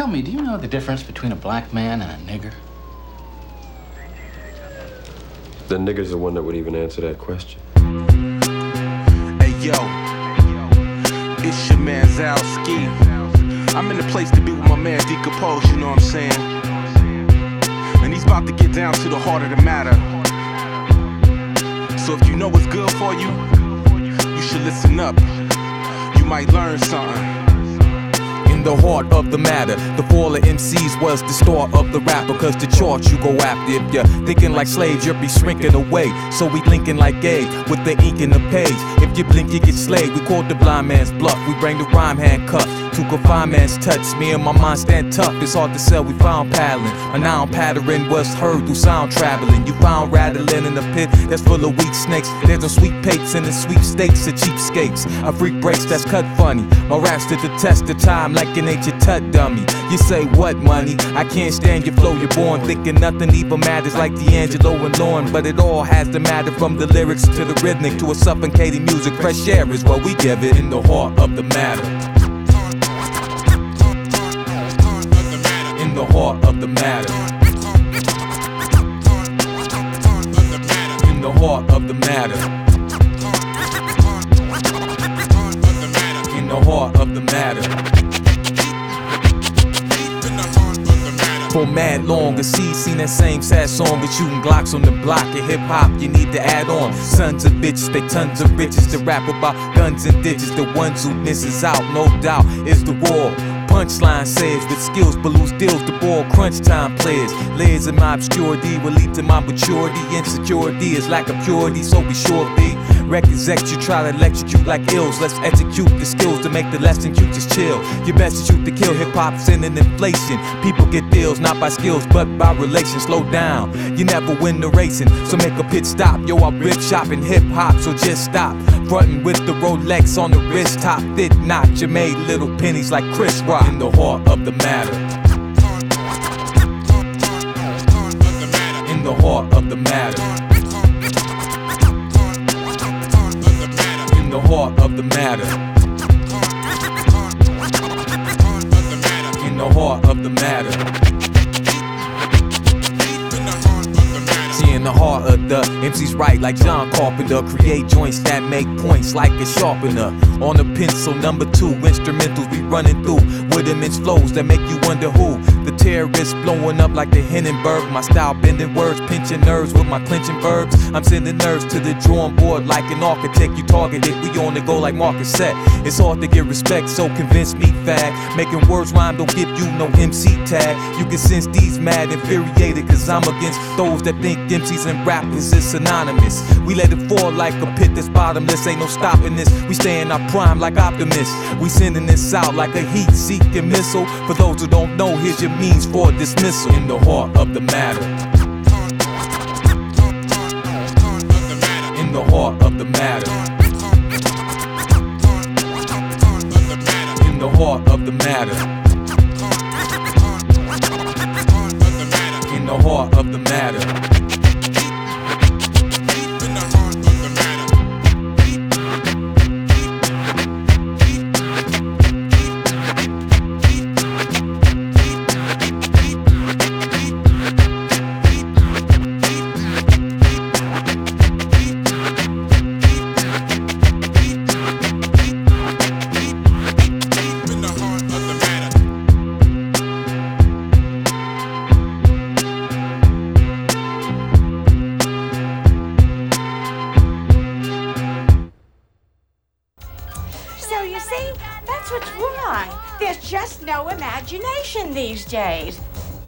Tell me, do you know the difference between a black man and a nigger? The nigger's the one that would even answer that question. Hey, yo. It's your man Zalski. I'm in the place to be with my man Decompose, you know what I'm saying? And he's about to get down to the heart of the matter. So if you know what's good for you, you should listen up. You might learn something. In the heart of the matter, the fall of MCs was the start of the rapper. Cause the charts you go after, if you're thinking like slaves, you'll be shrinking away. So we linking like Gabe with the ink in the page. If you blink, you get slayed. We called the blind man's bluff. We bring the rhyme handcuff to confined man's touch. Me and my mind stand tough. It's hard to sell, we found paddling. A noun pattern was heard through sound traveling. You found rattling in a pit that's full of weak snakes. There's no sweet pates in the sweepstakes of cheapskates. I freak breaks that's cut funny. My raps to the test of time like an ancient tut dummy. You say what money? I can't stand your flow, you're born thinking nothing even matters like D'Angelo and Lauren. But it all has to matter, from the lyrics to the rhythmic to a suffocating music. Fresh air is what we give it in the heart of the matter. In the heart of the matter. In the heart of the matter. In the heart of the matter. For mad long, a seed seen that same sad song, but shooting Glocks on the block. In hip hop, you need to add on sons of bitches, they tons of riches to rap about guns and ditches. The ones who misses out, no doubt, is the raw. Punchline says with skills but lose deals, the ball crunch time players. Layers in my obscurity will lead to my maturity. Insecurity is lack of purity, so be sure be. Records you try to electrocute like ills. Let's execute the skills to make the lesson you just chill. Your best to shoot to kill. Hip-hop's in an inflation. People get deals not by skills but by relations. Slow down, you never win the racing, so make a pit stop. Yo, I rip shop in hip-hop, so just stop frontin' with the Rolex on the wrist. Top thick notch, you made little pennies like Chris Rock. In the heart of the matter. In the heart of the matter. In the heart of the matter. In the heart of the matter. In the heart of the MC's right like John Carpenter. Create joints that make points like a sharpener. On a pencil, number 2 instrumentals we running through with immense flows that make you wonder who. The terrorists blowing up like the Hindenburg. My style bending words, pinching nerves with my clenching verbs. I'm sending nerves to the drawing board like an architect. You targeted, we on the go like Marcus set. It's hard to get respect, so convince me fag. Making words rhyme don't give you no MC tag. You can sense these mad infuriated, cause I'm against those that think MCs and rappers is synonymous. We let it fall like a pit that's bottomless. Ain't no stopping this. We stay in our prime like optimists. We sending this out like a heat-seeking missile. For those who don't know, here's your means for dismissal. In the heart of the matter. In the heart of the matter. In the heart of the matter. In the heart of the matter. So you see, that's what's wrong. There's just no imagination these days.